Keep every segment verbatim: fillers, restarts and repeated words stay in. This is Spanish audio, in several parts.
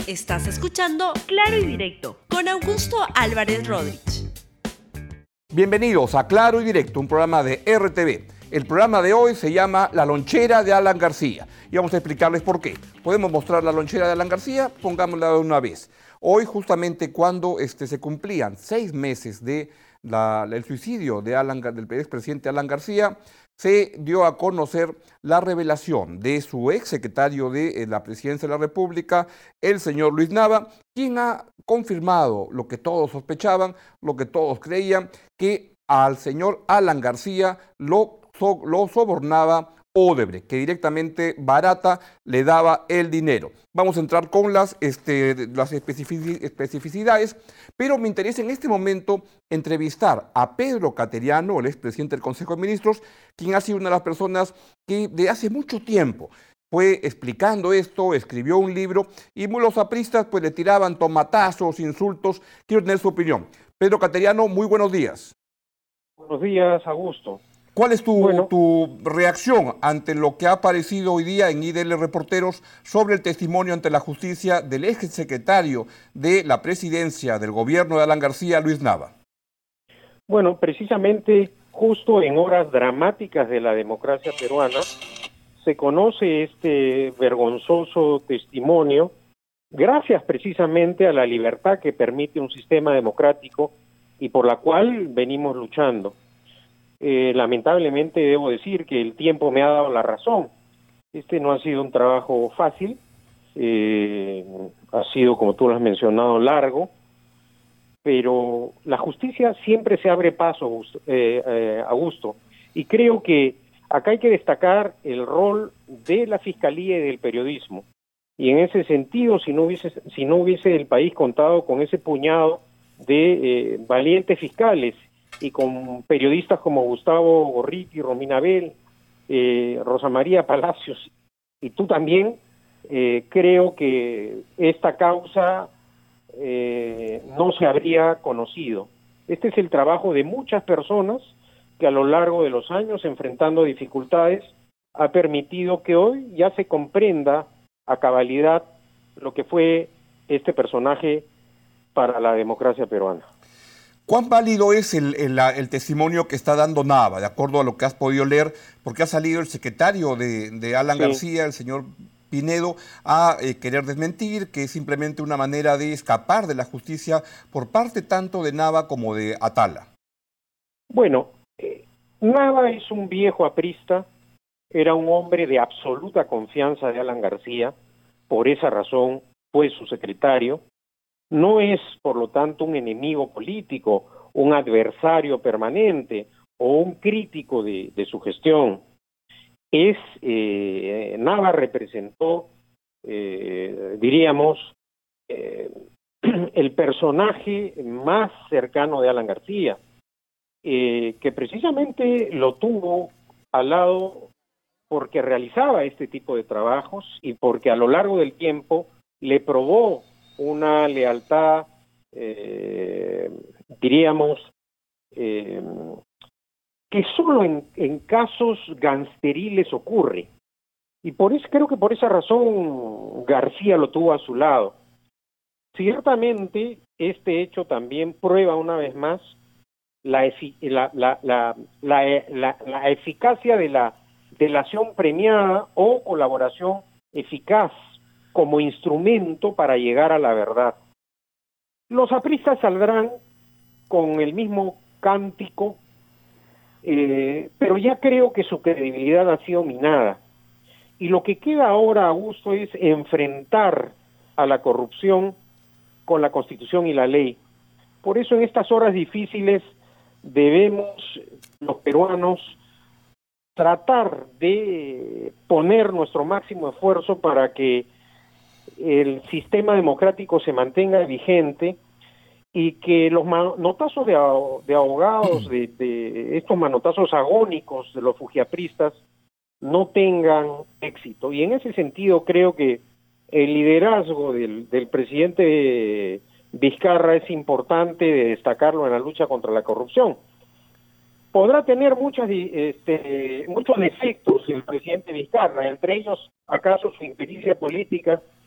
Estás escuchando Claro y Directo con Augusto Álvarez Rodríguez. Bienvenidos a Claro y Directo, un programa de R T V. El programa de hoy se llama La lonchera de Alan García y vamos a explicarles por qué. ¿Podemos mostrar la lonchera de Alan García? Pongámosla de una vez. Hoy, justamente cuando este, se cumplían seis meses del de suicidio de Alan, del expresidente Alan García, se dio a conocer la revelación de su ex secretario de eh, la Presidencia de la República, el señor Luis Nava, quien ha confirmado lo que todos sospechaban, lo que todos creían, que al señor Alan García lo, so, lo sobornaba Odebrecht, que directamente barata le daba el dinero. Vamos a entrar con las, este, las especificidades, pero me interesa en este momento entrevistar a Pedro Cateriano, el expresidente del Consejo de Ministros, quien ha sido una de las personas que de hace mucho tiempo fue explicando esto, escribió un libro y los apristas pues le tiraban tomatazos, insultos. Quiero tener su opinión. Pedro Cateriano, muy buenos días. Buenos días, Augusto. ¿Cuál es tu, bueno, tu reacción ante lo que ha aparecido hoy día en I D L Reporteros sobre el testimonio ante la justicia del ex secretario de la presidencia del gobierno de Alan García, Luis Nava? Bueno, precisamente justo en horas dramáticas de la democracia peruana se conoce este vergonzoso testimonio gracias precisamente a la libertad que permite un sistema democrático y por la cual venimos luchando. Eh, lamentablemente debo decir que el tiempo me ha dado la razón. Este no ha sido un trabajo fácil, eh, ha sido, como tú lo has mencionado, largo, pero la justicia siempre se abre paso, Augusto, eh, eh, Augusto, y creo que acá hay que destacar el rol de la Fiscalía y del periodismo, y en ese sentido, si no hubiese, si no hubiese el país contado con ese puñado de eh, valientes fiscales, y con periodistas como Gustavo Gorriti, Romina Bel, eh, Rosa María Palacios, y tú también, eh, creo que esta causa eh, no se habría conocido. Este es el trabajo de muchas personas que a lo largo de los años, enfrentando dificultades, ha permitido que hoy ya se comprenda a cabalidad lo que fue este personaje para la democracia peruana. ¿Cuán válido es el, el, el testimonio que está dando Nava, de acuerdo a lo que has podido leer? Porque ha salido el secretario de, de Alan sí. García, el señor Pinedo, a eh, querer desmentir que es simplemente una manera de escapar de la justicia por parte tanto de Nava como de Atala. Bueno, eh, Nava es un viejo aprista, era un hombre de absoluta confianza de Alan García, por esa razón fue su secretario. No es, por lo tanto, un enemigo político, un adversario permanente o un crítico de, de su gestión. Es, eh, Nava representó, eh, diríamos, eh, el personaje más cercano de Alan García, eh, que precisamente lo tuvo al lado porque realizaba este tipo de trabajos y porque a lo largo del tiempo le probó una lealtad, eh, diríamos, eh, que solo en, en casos gangsteriles ocurre. Y por eso creo que por esa razón García lo tuvo a su lado. Ciertamente, este hecho también prueba una vez más la, efi la, la, la, la, la, la eficacia de la delación premiada o colaboración eficaz como instrumento para llegar a la verdad. Los apristas saldrán con el mismo cántico, eh, pero ya creo que su credibilidad ha sido minada. Y lo que queda ahora, Augusto, es enfrentar a la corrupción con la Constitución y la ley. Por eso en estas horas difíciles debemos, los peruanos, tratar de poner nuestro máximo esfuerzo para que el sistema democrático se mantenga vigente y que los manotazos de, de abogados, de, de estos manotazos agónicos de los fujiapristas no tengan éxito. Y en ese sentido creo que el liderazgo del, del presidente Vizcarra es importante de destacarlo en la lucha contra la corrupción. Podrá tener muchas, este, muchos defectos el presidente Vizcarra, entre ellos acaso su impericia política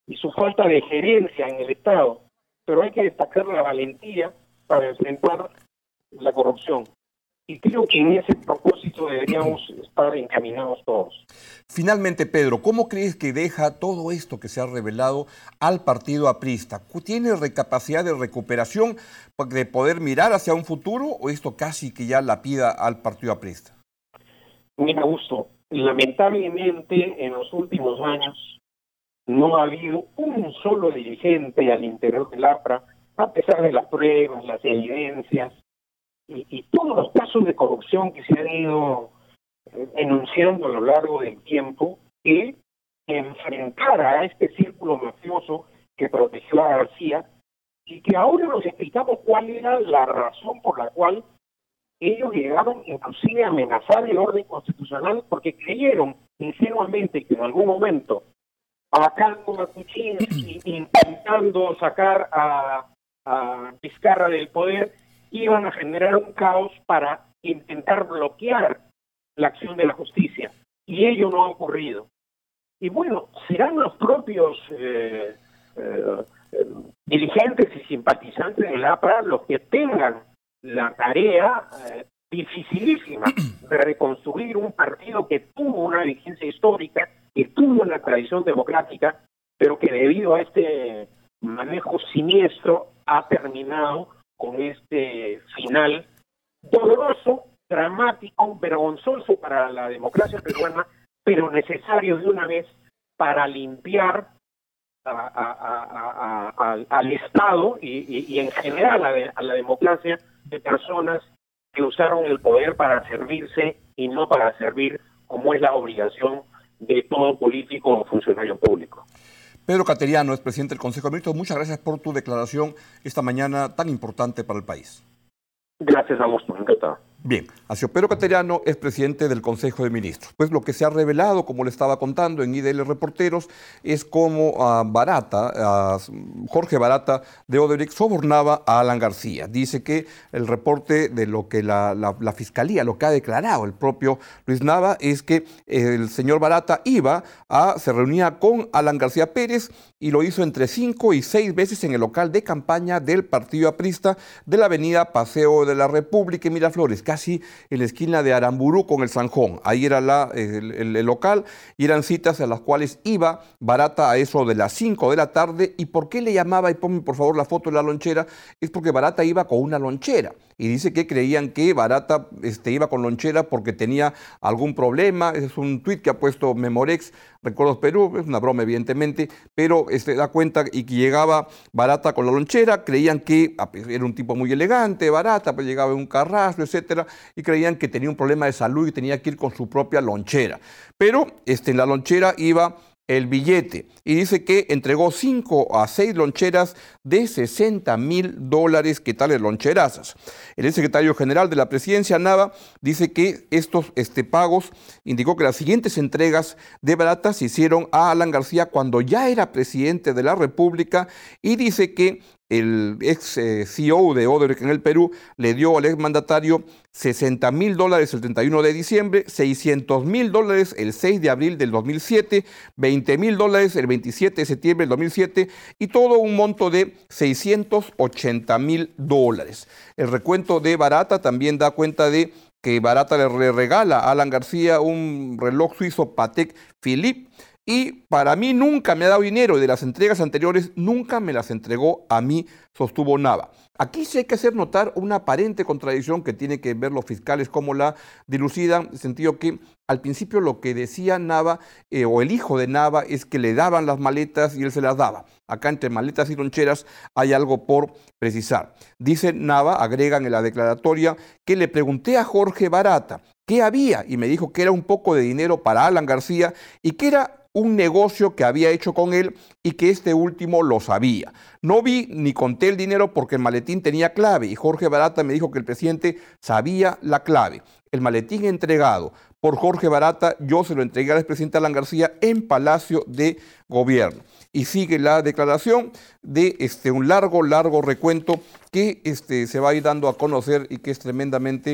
y su falta de gerencia en el Estado, pero hay que destacar la valentía para enfrentar la corrupción. Y creo que en ese propósito deberíamos estar encaminados todos. Finalmente, Pedro, ¿cómo crees que deja todo esto que se ha revelado al partido aprista? ¿Tiene capacidad de recuperación de poder mirar hacia un futuro o esto casi que ya lapida al partido aprista? Mira, Augusto, lamentablemente en los últimos años no ha habido un solo dirigente al interior del APRA, a pesar de las pruebas, las evidencias, Y, y todos los casos de corrupción que se han ido eh, enunciando a lo largo del tiempo, que enfrentara a este círculo mafioso que protegió a García, y que ahora nos explicamos cuál era la razón por la cual ellos llegaron inclusive a amenazar el orden constitucional, porque creyeron ingenuamente que en algún momento, atacando a Kuczynski, intentando sacar a, a Vizcarra del poder, iban a generar un caos para intentar bloquear la acción de la justicia. Y ello no ha ocurrido. Y bueno, serán los propios eh, eh, eh, dirigentes y simpatizantes del APRA los que tengan la tarea eh, dificilísima de reconstruir un partido que tuvo una vigencia histórica, que tuvo una tradición democrática, pero que debido a este manejo siniestro ha terminado con este final doloroso, dramático, vergonzoso para la democracia peruana, pero necesario de una vez para limpiar a, a, a, a, a, al Estado y, y, y en general a, de, a la democracia de personas que usaron el poder para servirse y no para servir, como es la obligación de todo político o funcionario público. Pedro Cateriano es presidente del Consejo de Ministros. Muchas gracias por tu declaración esta mañana tan importante para el país. Gracias, Augusto. Encantado. Bien, ha sido Pedro Cateriano, es presidente del Consejo de Ministros. Pues lo que se ha revelado, como le estaba contando en I D L Reporteros, es cómo uh, Barata, uh, Jorge Barata de Odebrecht sobornaba a Alan García. Dice que el reporte de lo que la, la, la Fiscalía, lo que ha declarado el propio Luis Nava, es que el señor Barata iba a, se reunía con Alan García Pérez y lo hizo entre cinco y seis veces en el local de campaña del partido aprista de la avenida Paseo de la República en Miraflores, casi en la esquina de Aramburú con el Zanjón. Ahí era la, el, el, el local y eran citas a las cuales iba Barata a eso de las cinco de la tarde. ¿Y por qué le llamaba? Y ponme por favor la foto de la lonchera. Es porque Barata iba con una lonchera. Y dice que creían que Barata este, iba con lonchera porque tenía algún problema. Ese es un tuit que ha puesto Memorex, Recuerdos Perú, es una broma evidentemente, pero este, da cuenta y que llegaba Barata con la lonchera, creían que era un tipo muy elegante, Barata, pues llegaba en un carrasco, etcétera, y creían que tenía un problema de salud y tenía que ir con su propia lonchera. Pero este, en la lonchera iba el billete y dice que entregó cinco a seis loncheras de sesenta mil dólares, ¿qué tales loncherazas? El secretario general de la presidencia, Nava, dice que estos este, pagos, indicó que las siguientes entregas de Barata se hicieron a Alan García cuando ya era presidente de la República y dice que el ex eh, C E O de Odebrecht en el Perú le dio al exmandatario sesenta mil dólares el treinta y uno de diciembre, seiscientos mil dólares el seis de abril del dos mil siete, veinte mil dólares el veintisiete de septiembre del dos mil siete y todo un monto de seiscientos ochenta mil dólares. El recuento de Barata también da cuenta de que Barata le regala a Alan García un reloj suizo Patek Philippe. Y para mí nunca me ha dado dinero y de las entregas anteriores nunca me las entregó a mí, sostuvo Nava. Aquí sí hay que hacer notar una aparente contradicción que tiene que ver los fiscales como la dilucidan, en el sentido que al principio lo que decía Nava eh, o el hijo de Nava es que le daban las maletas y él se las daba. Acá entre maletas y loncheras hay algo por precisar. Dice Nava, agregan en la declaratoria, que le pregunté a Jorge Barata qué había y me dijo que era un poco de dinero para Alan García y que era un negocio que había hecho con él y que este último lo sabía. No vi ni conté el dinero porque el maletín tenía clave y Jorge Barata me dijo que el presidente sabía la clave. El maletín entregado por Jorge Barata, yo se lo entregué al expresidente Alan García en Palacio de Gobierno. Y sigue la declaración de este, un largo, largo recuento que este, se va a ir dando a conocer y que es tremendamente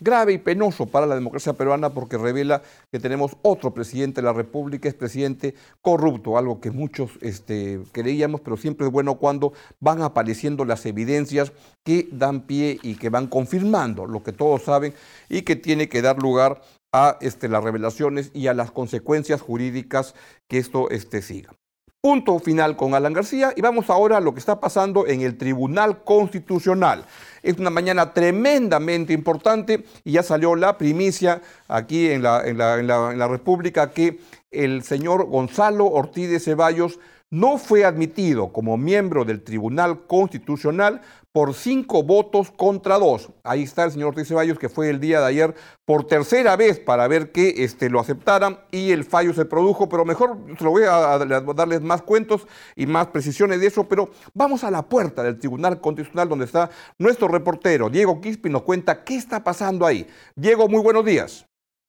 grave y penoso para la democracia peruana porque revela que tenemos otro presidente de la República, es presidente corrupto, algo que muchos este, creíamos, pero siempre es bueno cuando van apareciendo las evidencias que dan pie y que van confirmando lo que todos saben y que tiene que dar lugar a este, las revelaciones y a las consecuencias jurídicas que esto este, siga. Punto final con Alan García y vamos ahora a lo que está pasando en el Tribunal Constitucional. Es una mañana tremendamente importante y ya salió la primicia aquí en la, en la, en la, en la República que el señor Gonzalo Ortiz de Ceballos no fue admitido como miembro del Tribunal Constitucional por cinco votos contra dos. Ahí está el señor Ortiz Ceballos, que fue el día de ayer por tercera vez para ver que este, lo aceptaran y el fallo se produjo, pero mejor se lo voy a, a darles más cuentos y más precisiones de eso, pero vamos a la puerta del Tribunal Constitucional donde está nuestro reportero Diego Quispe y nos cuenta qué está pasando ahí. Diego, muy buenos días.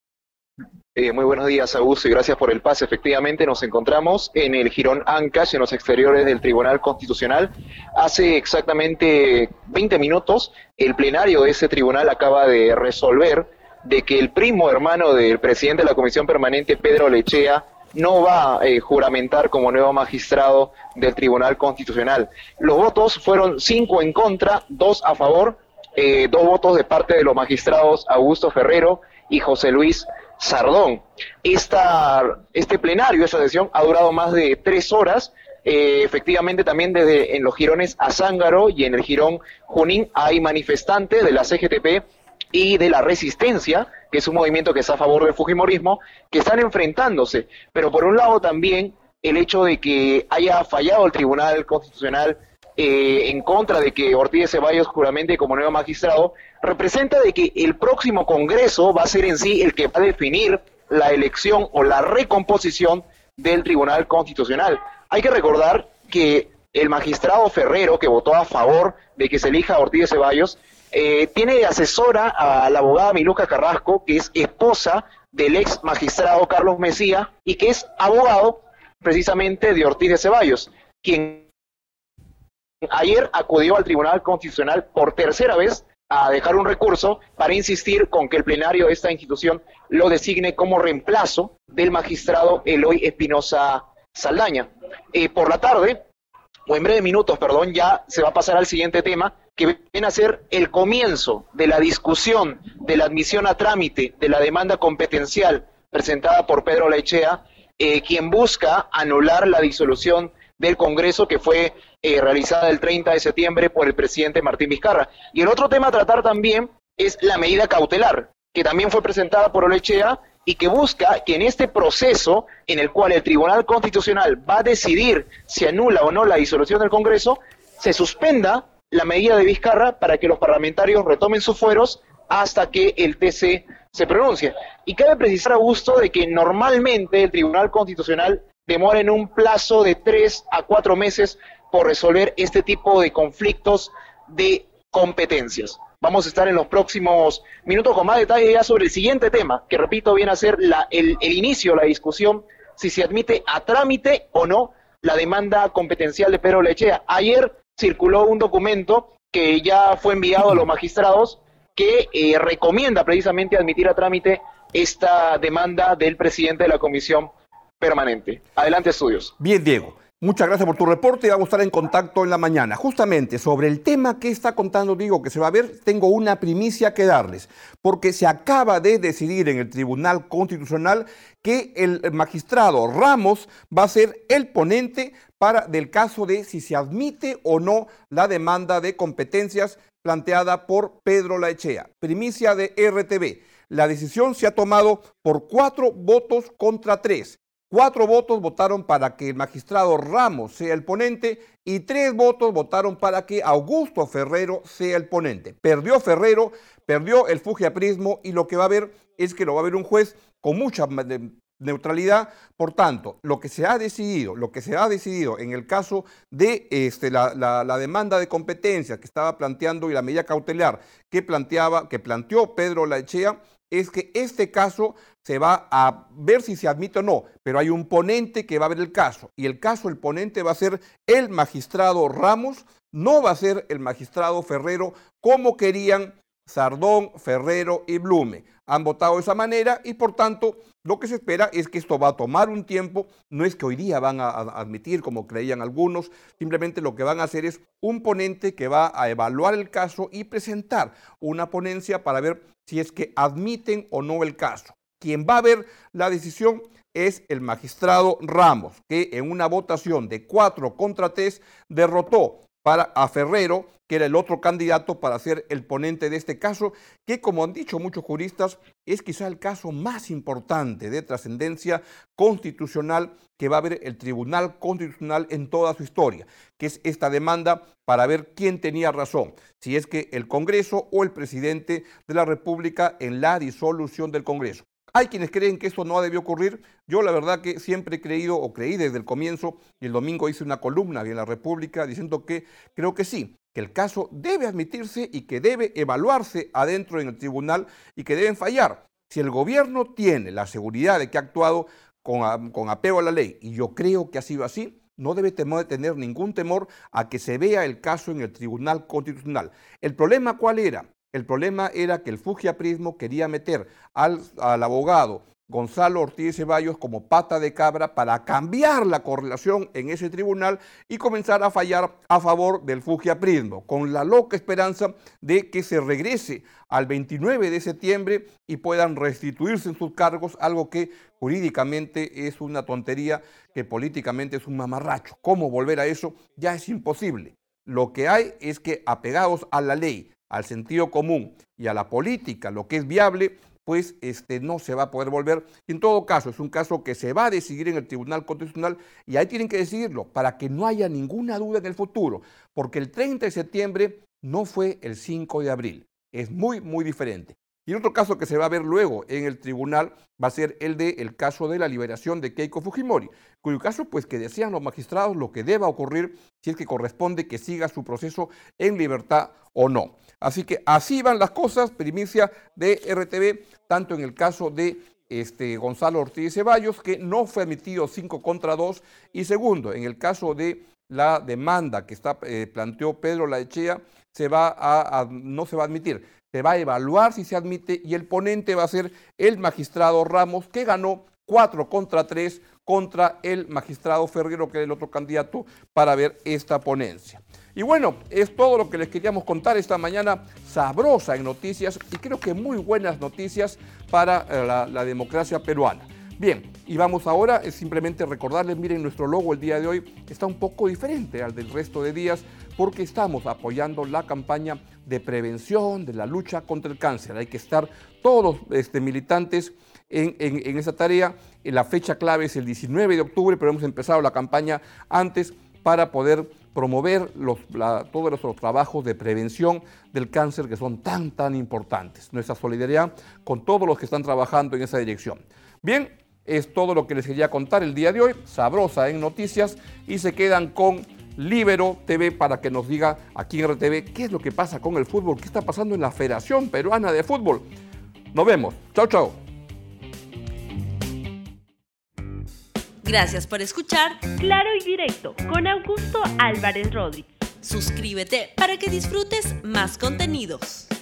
Eh, muy buenos días, Augusto, y gracias por el pase. Efectivamente, nos encontramos en el Jirón Ancash, en los exteriores del Tribunal Constitucional. Hace exactamente veinte minutos, el plenario de ese tribunal acaba de resolver de que el primo hermano del presidente de la Comisión Permanente, Pedro Lechea, no va a eh, juramentar como nuevo magistrado del Tribunal Constitucional. Los votos fueron cinco en contra, dos a favor, eh, dos votos de parte de los magistrados Augusto Ferrero y José Luis Sardón. Esta, este plenario, esta sesión, ha durado más de tres horas. Eh, efectivamente, también desde en los jirones Azángaro y en el jirón Junín hay manifestantes de la C G T P y de la Resistencia, que es un movimiento que está a favor del fujimorismo, que están enfrentándose. Pero por un lado también el hecho de que haya fallado el Tribunal Constitucional Eh, en contra de que Ortiz de Ceballos juramente como nuevo magistrado, representa de que el próximo Congreso va a ser en sí el que va a definir la elección o la recomposición del Tribunal Constitucional. Hay que recordar que el magistrado Ferrero, que votó a favor de que se elija a Ortiz de Ceballos, eh, tiene de asesora a la abogada Miluca Carrasco, que es esposa del ex magistrado Carlos Mesía y que es abogado precisamente de Ortiz de Ceballos, quien ayer acudió al Tribunal Constitucional por tercera vez a dejar un recurso para insistir con que el plenario de esta institución lo designe como reemplazo del magistrado Eloy Espinosa Saldaña. Eh, por la tarde, o en breves minutos, perdón, ya se va a pasar al siguiente tema, que viene a ser el comienzo de la discusión de la admisión a trámite de la demanda competencial presentada por Pedro Lechea, eh, quien busca anular la disolución del Congreso que fue eh, realizada el treinta de septiembre por el presidente Martín Vizcarra. Y el otro tema a tratar también es la medida cautelar, que también fue presentada por Lechea y que busca que en este proceso en el cual el Tribunal Constitucional va a decidir si anula o no la disolución del Congreso, se suspenda la medida de Vizcarra para que los parlamentarios retomen sus fueros hasta que el T C se pronuncie. Y cabe precisar, Augusto, de que normalmente el Tribunal Constitucional demora en un plazo de tres a cuatro meses por resolver este tipo de conflictos de competencias. Vamos a estar en los próximos minutos con más detalle ya sobre el siguiente tema, que repito, viene a ser la, el, el inicio, la discusión, si se admite a trámite o no la demanda competencial de Pedro Lechea. Ayer circuló un documento que ya fue enviado a los magistrados que eh, recomienda precisamente admitir a trámite esta demanda del presidente de la Comisión Permanente. Adelante, estudios. Bien, Diego. Muchas gracias por tu reporte y vamos a estar en contacto en la mañana. Justamente sobre el tema que está contando Diego que se va a ver, tengo una primicia que darles, porque se acaba de decidir en el Tribunal Constitucional que el magistrado Ramos va a ser el ponente para del caso de si se admite o no la demanda de competencias planteada por Pedro Lechea. Primicia de R T V. La decisión se ha tomado por cuatro votos contra tres. Cuatro votos votaron para que el magistrado Ramos sea el ponente y tres votos votaron para que Augusto Ferrero sea el ponente. Perdió Ferrero, perdió el fujiaprismo y lo que va a haber es que lo va a ver un juez con mucha neutralidad. Por tanto, lo que se ha decidido, lo que se ha decidido en el caso de este, la, la, la demanda de competencia que estaba planteando y la medida cautelar que planteaba, que planteó Pedro Lechea, es que este caso se va a ver si se admite o no, pero hay un ponente que va a ver el caso, y el caso, el ponente va a ser el magistrado Ramos, no va a ser el magistrado Ferrero, como querían Sardón, Ferrero y Blume. Han votado de esa manera y por tanto lo que se espera es que esto va a tomar un tiempo. No es que hoy día van a admitir como creían algunos, simplemente lo que van a hacer es un ponente que va a evaluar el caso y presentar una ponencia para ver si es que admiten o no el caso. Quien va a ver la decisión es el magistrado Ramos, que en una votación de cuatro contra tres derrotó para a Ferrero, que era el otro candidato para ser el ponente de este caso, que como han dicho muchos juristas, es quizá el caso más importante de trascendencia constitucional que va a haber el Tribunal Constitucional en toda su historia, que es esta demanda para ver quién tenía razón, si es que el Congreso o el presidente de la República en la disolución del Congreso. Hay quienes creen que esto no debió ocurrir. Yo la verdad que siempre he creído o creí desde el comienzo, y el domingo hice una columna en La República diciendo que creo que sí, que el caso debe admitirse y que debe evaluarse adentro en el tribunal y que deben fallar. Si el gobierno tiene la seguridad de que ha actuado con, con apego a la ley, y yo creo que ha sido así, no debe tener ningún temor a que se vea el caso en el Tribunal Constitucional. ¿El problema cuál era? El problema era que el fujiaprismo quería meter al, al abogado Gonzalo Ortiz Ceballos como pata de cabra para cambiar la correlación en ese tribunal y comenzar a fallar a favor del fujiaprismo, con la loca esperanza de que se regrese al veintinueve de septiembre y puedan restituirse en sus cargos, algo que jurídicamente es una tontería, que políticamente es un mamarracho. ¿Cómo volver a eso? Ya es imposible. Lo que hay es que, apegados a la ley, al sentido común y a la política, lo que es viable, pues este, no se va a poder volver. En todo caso, es un caso que se va a decidir en el Tribunal Constitucional y ahí tienen que decidirlo para que no haya ninguna duda en el futuro, porque el treinta de septiembre no fue el cinco de abril, es muy, muy diferente. Y el otro caso que se va a ver luego en el tribunal va a ser el de el caso de la liberación de Keiko Fujimori, cuyo caso pues que desean los magistrados lo que deba ocurrir si es que corresponde que siga su proceso en libertad o no. Así que así van las cosas, primicia de R T V, tanto en el caso de este, Gonzalo Ortiz Ceballos, que no fue admitido cinco contra dos, y segundo, en el caso de la demanda que está, eh, planteó Pedro Laechea, se va a, a, no se va a admitir. Se va a evaluar si se admite y el ponente va a ser el magistrado Ramos, que ganó cuatro contra tres contra el magistrado Ferrero, que era el otro candidato, para ver esta ponencia. Y bueno, es todo lo que les queríamos contar esta mañana sabrosa en noticias y creo que muy buenas noticias para la, la democracia peruana. Bien, y vamos ahora es simplemente recordarles, miren, nuestro logo el día de hoy está un poco diferente al del resto de días porque estamos apoyando la campaña de prevención de la lucha contra el cáncer. Hay que estar todos este, militantes en, en, en esa tarea. La fecha clave es el diecinueve de octubre, pero hemos empezado la campaña antes para poder promover los, la, todos los trabajos de prevención del cáncer que son tan, tan importantes. Nuestra solidaridad con todos los que están trabajando en esa dirección. Bien, es todo lo que les quería contar el día de hoy, sabrosa en noticias, y se quedan con Libero T V para que nos diga aquí en R T V qué es lo que pasa con el fútbol, qué está pasando en la Federación Peruana de Fútbol. Nos vemos. Chao, chao. Gracias por escuchar Claro y Directo con Augusto Álvarez Rodríguez. Suscríbete para que disfrutes más contenidos.